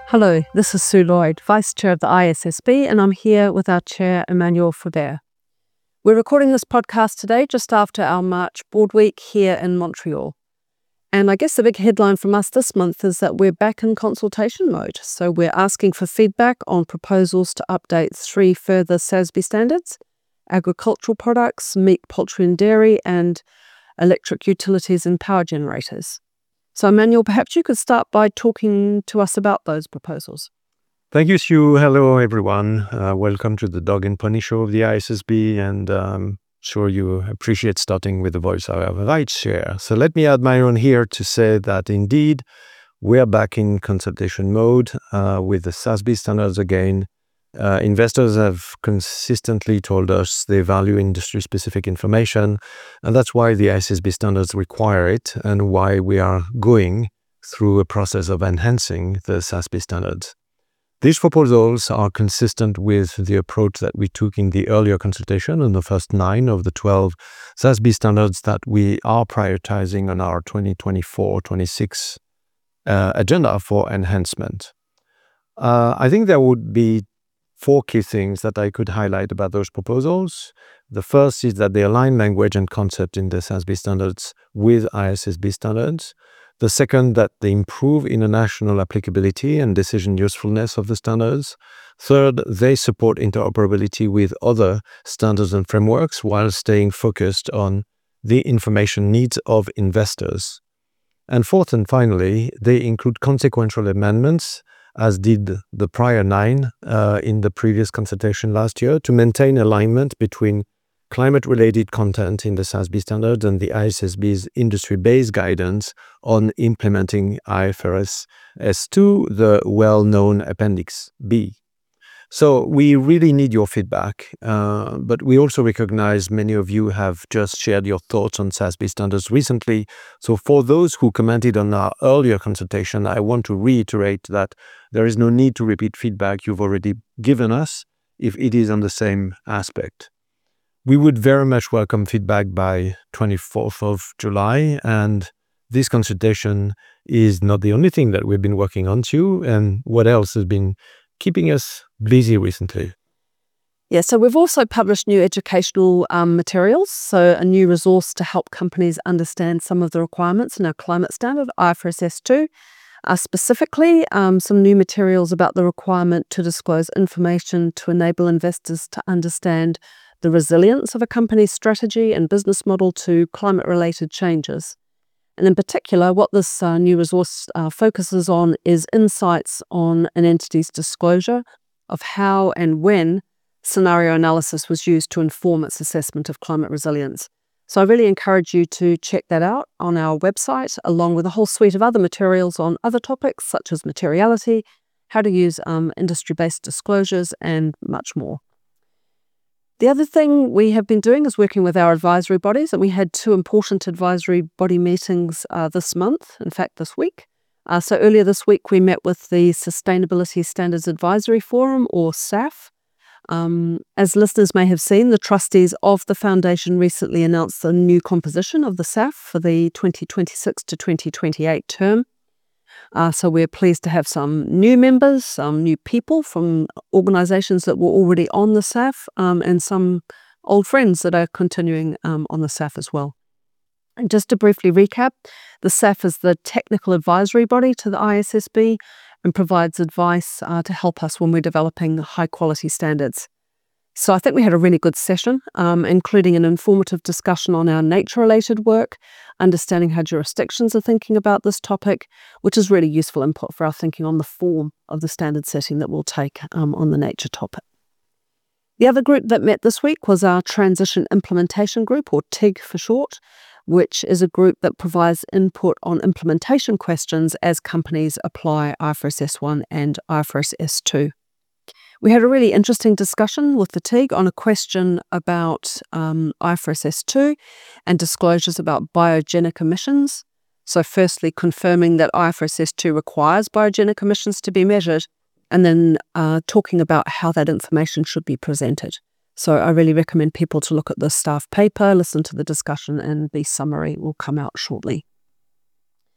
Hello, this is Sue Lloyd, Vice Chair of the ISSB, and I'm here with our Chair, Emmanuel Faber. We're recording this podcast today just after our March Board Week here in Montreal. And I guess the big headline from us this month is that we're back in consultation mode. So we're asking for feedback on proposals to update 3 further SASB standards: agricultural products, meat, poultry and dairy, and electric utilities and power generators. So Emmanuel, perhaps you could start by talking to us about those proposals. Thank you, Sue. Hello, everyone. Welcome to the Dog and Pony Show of the ISSB, and I'm sure you appreciate starting with the voice of our Vice Chair. So let me add my own here to say that indeed, we're back in consultation mode with the SASB standards again. Investors have consistently told us they value industry-specific information, and that's why the ISSB standards require it and why we are going through a process of enhancing the SASB standards. These proposals are consistent with the approach that we took in the earlier consultation on the first 9 of the 12 SASB standards that we are prioritizing on our 2024-26 agenda for enhancement. I think there would be 4 key things that I could highlight about those proposals. The first is that they align language and concept in the SASB standards with ISSB standards. The second, that they improve international applicability and decision usefulness of the standards. Third, they support interoperability with other standards and frameworks while staying focused on the information needs of investors. And fourth and finally, they include consequential amendments, as did the prior 9 in the previous consultation last year, to maintain alignment between climate-related content in the SASB standards and the ISSB's industry-based guidance on implementing IFRS S2, the well-known Appendix B. So we really need your feedback, but we also recognize many of you have just shared your thoughts on SASB standards recently. So for those who commented on our earlier consultation, I want to reiterate that there is no need to repeat feedback you've already given us if it is on the same aspect. We would very much welcome feedback by 24th of July, and this consultation is not the only thing that we've been working on too, and what else has been keeping us busy recently. Yeah, so we've also published new educational materials, so a new resource to help companies understand some of the requirements in our climate standard, IFRS S2. Specifically, some new materials about the requirement to disclose information to enable investors to understand the resilience of a company's strategy and business model to climate-related changes. And in particular, what this new resource focuses on is insights on an entity's disclosure of how and when scenario analysis was used to inform its assessment of climate resilience. So I really encourage you to check that out on our website, along with a whole suite of other materials on other topics such as materiality, how to use industry-based disclosures, and much more. The other thing we have been doing is working with our advisory bodies, and we had 2 important advisory body meetings this month, in fact this week. So earlier this week we met with the Sustainability Standards Advisory Forum, or SAF. As listeners may have seen, the trustees of the foundation recently announced the new composition of the SAF for the 2026 to 2028 term. So we're pleased to have some new members, some new people from organisations that were already on the SAF, and some old friends that are continuing on the SAF as well. And just to briefly recap, the SAF is the technical advisory body to the ISSB and provides advice to help us when we're developing high-quality standards. So I think we had a really good session, including an informative discussion on our nature-related work, understanding how jurisdictions are thinking about this topic, which is really useful input for our thinking on the form of the standard setting that we'll take on the nature topic. The other group that met this week was our Transition Implementation Group, or TIG for short, which is a group that provides input on implementation questions as companies apply IFRS S1 and IFRS S2. We had a really interesting discussion with the TIG on a question about IFRS S2 and disclosures about biogenic emissions. So firstly, confirming that IFRS S2 requires biogenic emissions to be measured, and then talking about how that information should be presented. So I really recommend people to look at the staff paper, listen to the discussion, and the summary will come out shortly.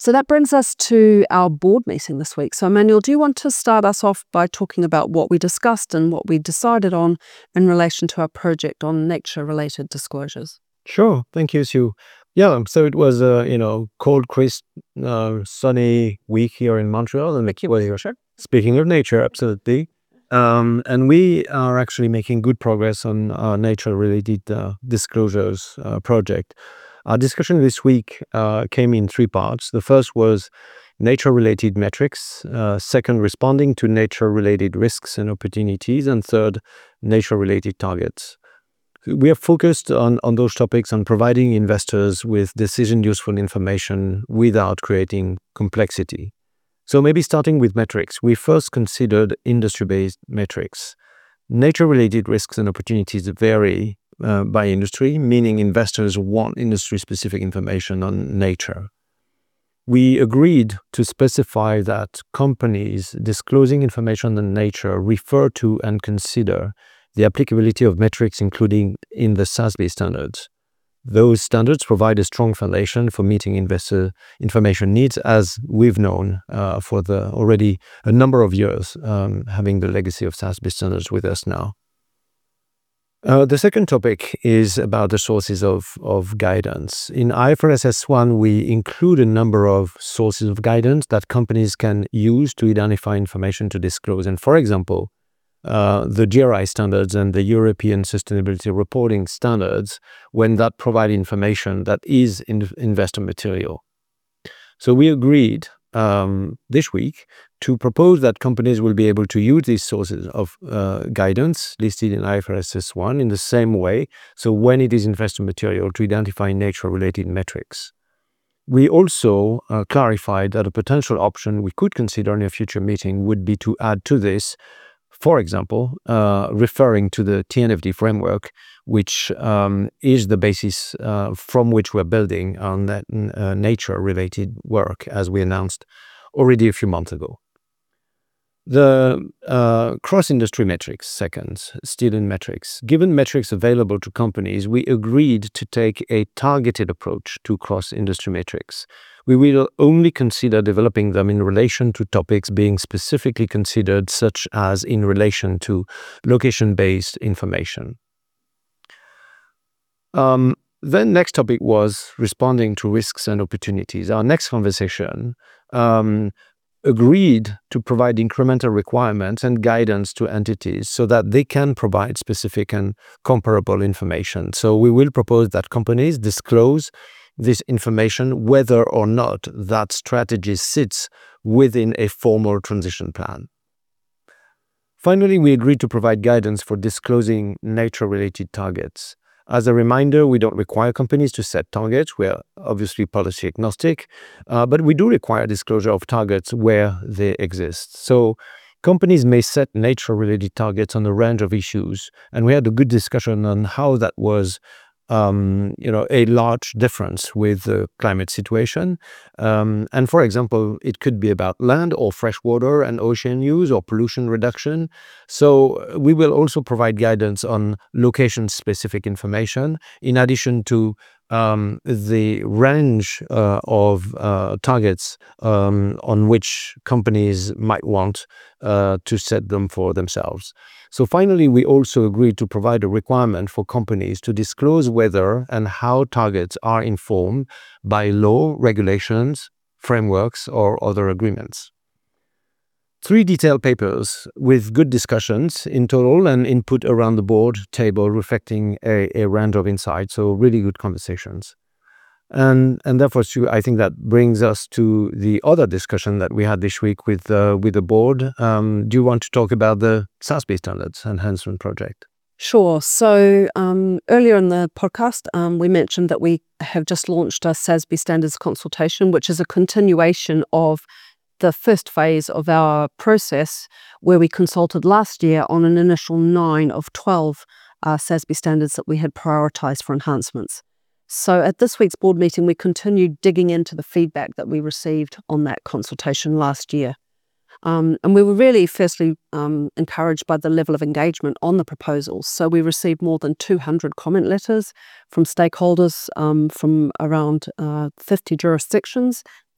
So that brings us to our board meeting this week. So Emmanuel, do you want to start us off by talking about what we discussed and what we decided on in relation to our project on nature-related disclosures? Sure. Thank you, Sue. Yeah, so it was a cold, crisp, sunny week here in Montreal. And speaking of nature, absolutely. And we are actually making good progress on our nature-related disclosures project. Our discussion this week came in three parts. The first was nature-related metrics. Second, responding to nature-related risks and opportunities. And third, nature-related targets. We are focused on those topics on providing investors with decision-useful information without creating complexity. So maybe starting with metrics, we first considered industry-based metrics. Nature-related risks and opportunities vary by industry, meaning investors want industry-specific information on nature. We agreed to specify that companies disclosing information on nature refer to and consider the applicability of metrics including in the SASB standards. Those standards provide a strong foundation for meeting investor information needs, as we've known for already a number of years, having the legacy of SASB standards with us now. The second topic is about the sources of guidance. In IFRS S1, we include a number of sources of guidance that companies can use to identify information to disclose. And for example, the GRI standards and the European Sustainability Reporting Standards, when that provide information that is investor material. So we agreed this week to propose that companies will be able to use these sources of guidance listed in IFRS S1 in the same way, so when it is investor material, to identify nature-related metrics. We also clarified that a potential option we could consider in a future meeting would be to add to this, for example, referring to the TNFD framework, which is the basis from which we're building on that nature-related work, as we announced already a few months ago. The cross-industry metrics, second, still in metrics. Given metrics available to companies, we agreed to take a targeted approach to cross-industry metrics. We will only consider developing them in relation to topics being specifically considered, such as in relation to location-based information. Then next topic was responding to risks and opportunities. Our next conversation agreed to provide incremental requirements and guidance to entities so that they can provide specific and comparable information. So we will propose that companies disclose this information whether or not that strategy sits within a formal transition plan. Finally, we agreed to provide guidance for disclosing nature-related targets. As a reminder, we don't require companies to set targets. We're obviously policy agnostic, but we do require disclosure of targets where they exist. So companies may set nature-related targets on a range of issues, and we had a good discussion on how that was a large difference with the climate situation. And for example, it could be about land or freshwater and ocean use or pollution reduction. So we will also provide guidance on location-specific information, in addition to the range of targets on which companies might want to set them for themselves. So finally, we also agreed to provide a requirement for companies to disclose whether and how targets are informed by law, regulations, frameworks, or other agreements. 3 detailed papers with good discussions in total and input around the board table reflecting a range of insights, so really good conversations. And therefore, I think that brings us to the other discussion that we had this week with the board. Do you want to talk about the SASB Standards Enhancement Project? Sure. So earlier in the podcast, we mentioned that we have just launched a SASB Standards consultation, which is a continuation of the first phase of our process, where we consulted last year on an initial 9 of 12 SASB standards that we had prioritized for enhancements. So at this week's board meeting, we continued digging into the feedback that we received on that consultation last year. And we were really firstly encouraged by the level of engagement on the proposals. So we received more than 200 comment letters from stakeholders from around 50 jurisdictions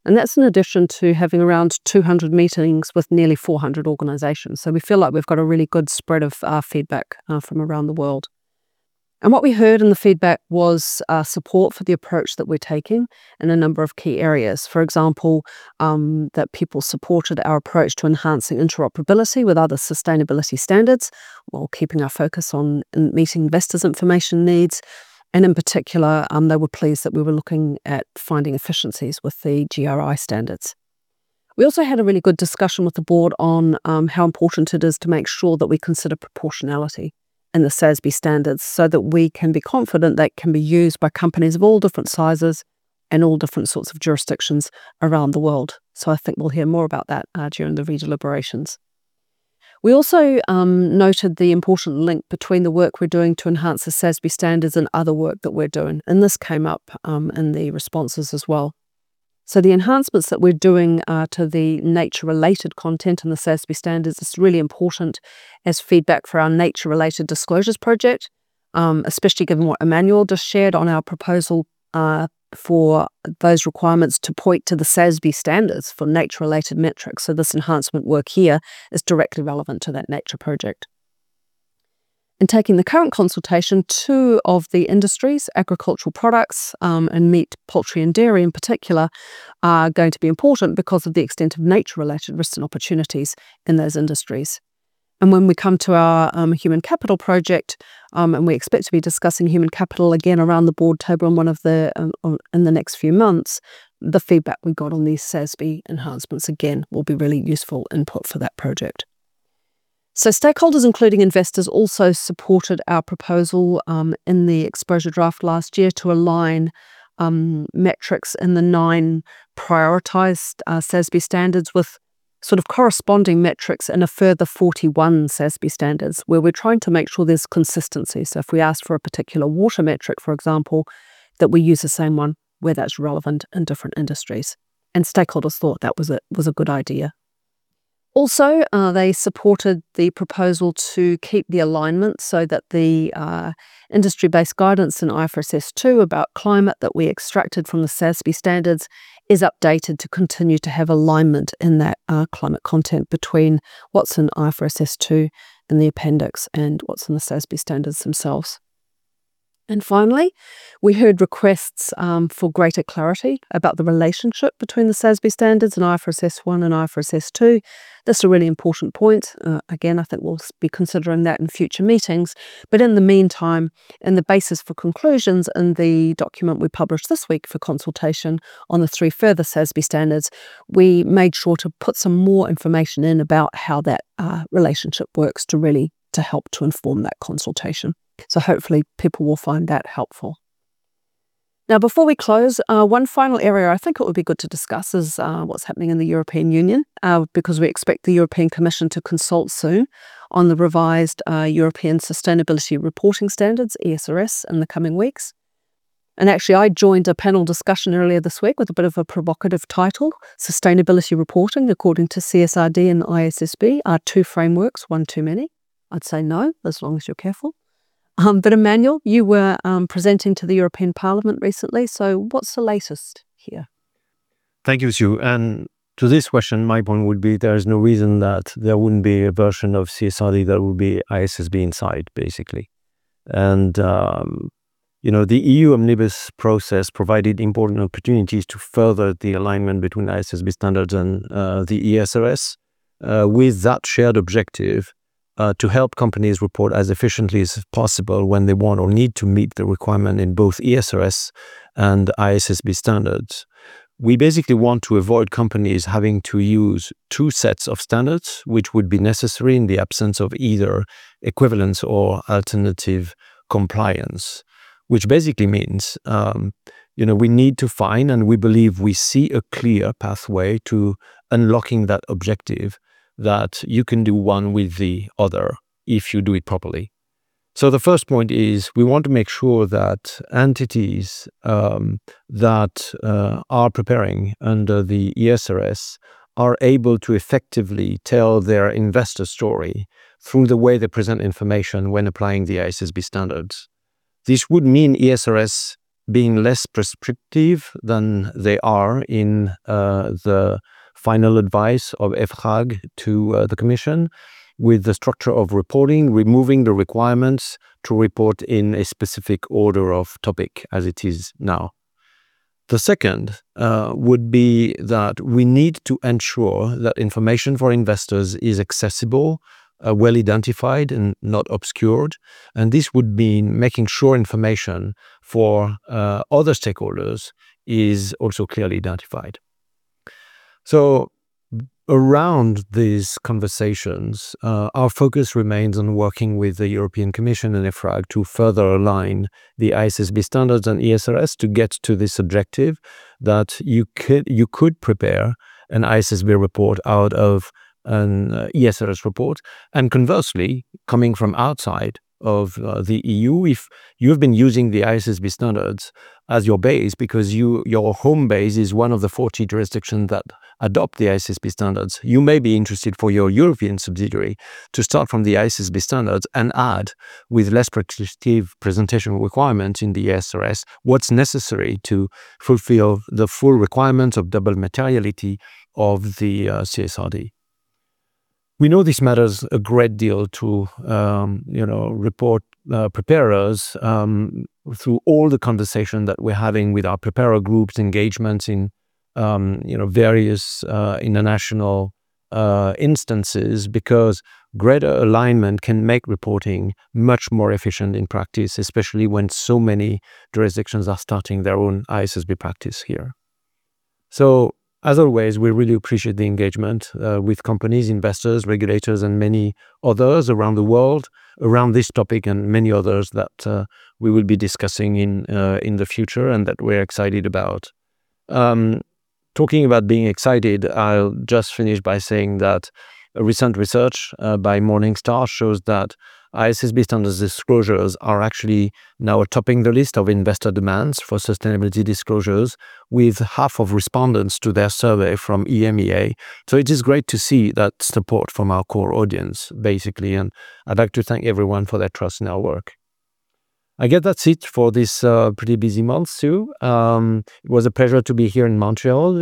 And that's in addition to having around 200 meetings with nearly 400 organisations. So we feel like we've got a really good spread of feedback from around the world. And what we heard in the feedback was support for the approach that we're taking in a number of key areas. For example, that people supported our approach to enhancing interoperability with other sustainability standards while keeping our focus on meeting investors' information needs. And in particular, they were pleased that we were looking at finding efficiencies with the GRI standards. We also had a really good discussion with the board on how important it is to make sure that we consider proportionality in the SASB standards so that we can be confident that can be used by companies of all different sizes and all different sorts of jurisdictions around the world. So I think we'll hear more about that during the redeliberations. We also noted the important link between the work we're doing to enhance the SASB standards and other work that we're doing. And this came up in the responses as well. So the enhancements that we're doing to the nature-related content in the SASB standards is really important as feedback for our nature-related disclosures project, especially given what Emmanuel just shared on our proposal for those requirements to point to the SASB standards for nature-related metrics. So this enhancement work here is directly relevant to that nature project. In taking the current consultation, two of the industries, agricultural products and meat, poultry and dairy in particular, are going to be important because of the extent of nature-related risks and opportunities in those industries. And when we come to our human capital project, and we expect to be discussing human capital again around the board table in in the next few months, the feedback we got on these SASB enhancements again will be really useful input for that project. So stakeholders, including investors, also supported our proposal in the exposure draft last year to align metrics in the 9 prioritised SASB standards with sort of corresponding metrics in a further 41 SASB standards, where we're trying to make sure there's consistency. So if we ask for a particular water metric, for example, that we use the same one where that's relevant in different industries. And stakeholders thought that was a good idea. Also, they supported the proposal to keep the alignment so that the industry-based guidance in IFRS S2 about climate that we extracted from the SASB standards is updated to continue to have alignment in that climate content between what's in IFRS S2 in the appendix and what's in the SASB standards themselves. And finally, we heard requests for greater clarity about the relationship between the SASB standards and IFRS S1 and IFRS S2. That's a really important point. Again, I think we'll be considering that in future meetings. But in the meantime, in the basis for conclusions in the document we published this week for consultation on the 3 further SASB standards, we made sure to put some more information in about how that relationship works to help to inform that consultation. So hopefully people will find that helpful. Now, before we close, one final area I think it would be good to discuss is what's happening in the European Union, because we expect the European Commission to consult soon on the revised European Sustainability Reporting Standards, ESRS, in the coming weeks. And actually, I joined a panel discussion earlier this week with a bit of a provocative title, Sustainability Reporting, according to CSRD and ISSB, are 2 frameworks, one too many? I'd say no, as long as you're careful. But Emmanuel, you were presenting to the European Parliament recently, so what's the latest here? Thank you, Sue. And to this question, my point would be there is no reason that there wouldn't be a version of CSRD that would be ISSB inside, basically. And, the EU Omnibus process provided important opportunities to further the alignment between ISSB standards and the ESRS with that shared objective to help companies report as efficiently as possible when they want or need to meet the requirement in both ESRS and ISSB standards. We basically want to avoid companies having to use 2 sets of standards, which would be necessary in the absence of either equivalence or alternative compliance, which basically means, we need to find, and we believe we see a clear pathway to unlocking that objective, that you can do one with the other if you do it properly. So the first point is we want to make sure that entities that are preparing under the ESRS are able to effectively tell their investor story through the way they present information when applying the ISSB standards. This would mean ESRS being less prescriptive than they are in the final advice of EFRAG to the Commission, with the structure of reporting, removing the requirements to report in a specific order of topic as it is now. The second would be that we need to ensure that information for investors is accessible, well identified and not obscured. And this would mean making sure information for other stakeholders is also clearly identified. So around these conversations, our focus remains on working with the European Commission and EFRAG to further align the ISSB standards and ESRS to get to this objective that you could prepare an ISSB report out of an ESRS report. And conversely, coming from outside of the EU, if you've been using the ISSB standards as your base because your home base is one of the 40 jurisdictions that adopt the ISSB standards, you may be interested for your European subsidiary to start from the ISSB standards and add, with less prescriptive presentation requirements in the ESRS, what's necessary to fulfill the full requirements of double materiality of the CSRD. We know this matters a great deal to report preparers through all the conversation that we're having with our preparer groups, engagements in various international instances, because greater alignment can make reporting much more efficient in practice, especially when so many jurisdictions are starting their own ISSB practice here. So, as always, we really appreciate the engagement with companies, investors, regulators, and many others around the world around this topic and many others that we will be discussing in the future and that we're excited about. Talking about being excited, I'll just finish by saying that a recent research by Morningstar shows that ISSB standards disclosures are actually now topping the list of investor demands for sustainability disclosures, with half of respondents to their survey from EMEA. So it is great to see that support from our core audience, basically, and I'd like to thank everyone for their trust in our work. I guess that's it for this pretty busy month, Sue. It was a pleasure to be here in Montreal.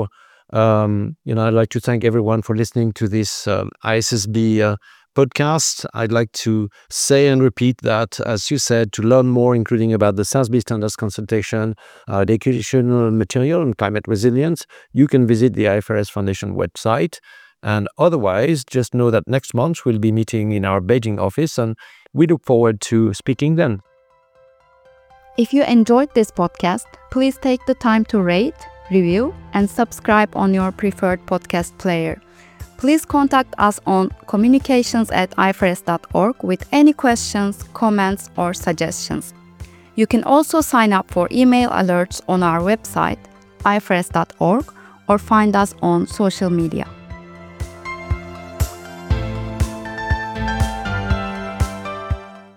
I'd like to thank everyone for listening to this ISSB podcast. I'd like to say and repeat that, as you said, to learn more, including about the SASB standards consultation, educational material and climate resilience, you can visit the IFRS Foundation website. And otherwise, just know that next month we'll be meeting in our Beijing office, and we look forward to speaking then. If you enjoyed this podcast, please take the time to rate, review, and subscribe on your preferred podcast player. Please contact us on communications@ifrs.org with any questions, comments, or suggestions. You can also sign up for email alerts on our website, ifrs.org, or find us on social media.